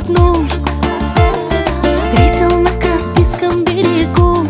одну встретил на Каспийском берегу.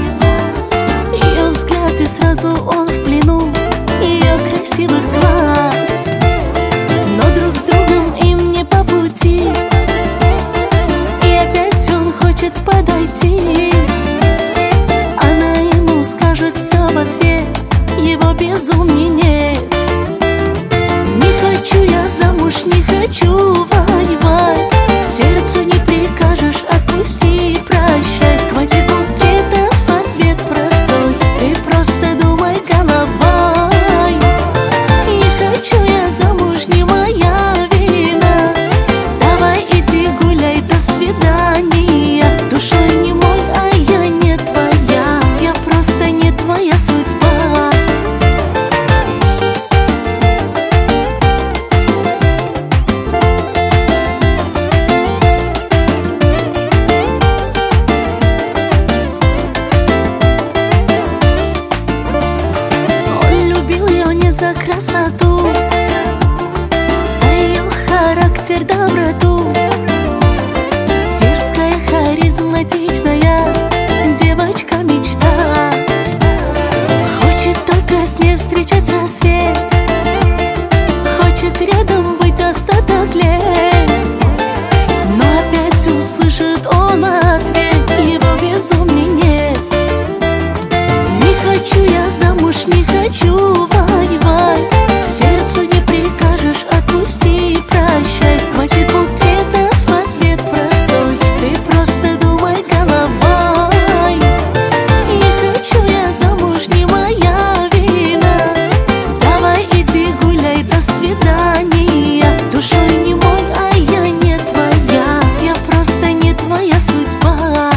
Ее взгляд, и сразу он в плену ее красивых глаз. Но друг с другом им не по пути, и опять он хочет подойти. Она ему скажет все в ответ, его безумней нет. Не хочу я замуж, не хочу воевать, сердцу не прикажешь, отпусти и прощай. Хватит букетов, ответ простой, ты просто думай головой. Не хочу я замуж, не моя вина, давай иди гуляй, до свидания. Душой не мой, а я не твоя, я просто не твоя судьба. За красоту, за ее характер, доброту, дерзкая, харизматичная девочка-мечта. Хочет только с ней встречать рассвет, хочет рядом быть остаток лет. Но опять услышит он ответ, его безумней нет. Не хочу я замуж, не хочу воевать, сердцу не прикажешь, отпусти и прощай. Хватит букетов, ответ простой, ты просто думай головой. Не хочу я замуж, не моя вина, давай иди гуляй, до свидания. Душой не мой, а я не твоя, я просто не твоя судьба.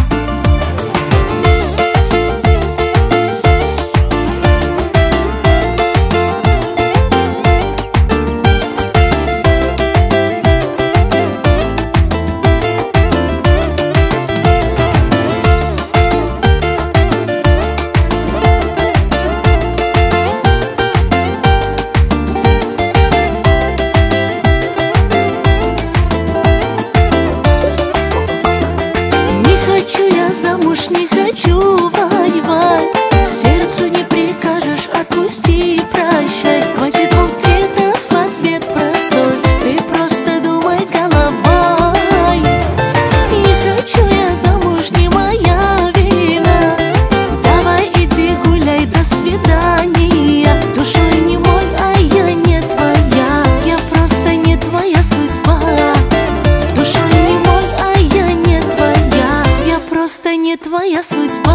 Замуж не хочу воевать, сердцу не прикажешь, отпусти и прощай. Хватит букетов, ответ простой, ты просто думай головой. Не хочу я замуж, не моя вина, давай иди гуляй, до свидания. Душой не мой, а я не твоя, я просто не твоя судьба. Душой не мой, а я не твоя, я просто не твоя судьба.